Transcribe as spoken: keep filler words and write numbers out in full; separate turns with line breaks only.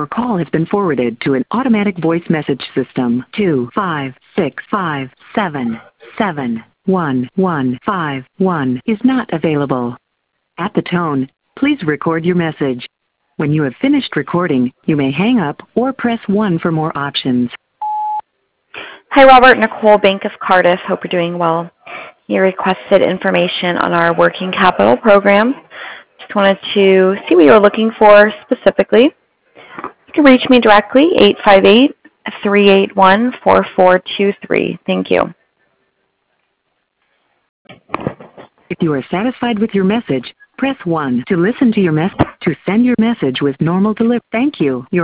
Your call has been forwarded to an automatic voice message system. Two five six five seven seven one one five one is not available. At the tone, please record your message. When you have finished recording, you may hang up or press one for more options.
Hi, Robert. Nicole, Bank of Cardiff. Hope you're doing well. You requested information on our working capital program. Just wanted to see what you were looking for specifically. You can reach me directly, eight five eight, three eight one, four four two three. Thank you.
If you are satisfied with your message, press one to listen to your message. To send your message with normal delivery. Thank you. Your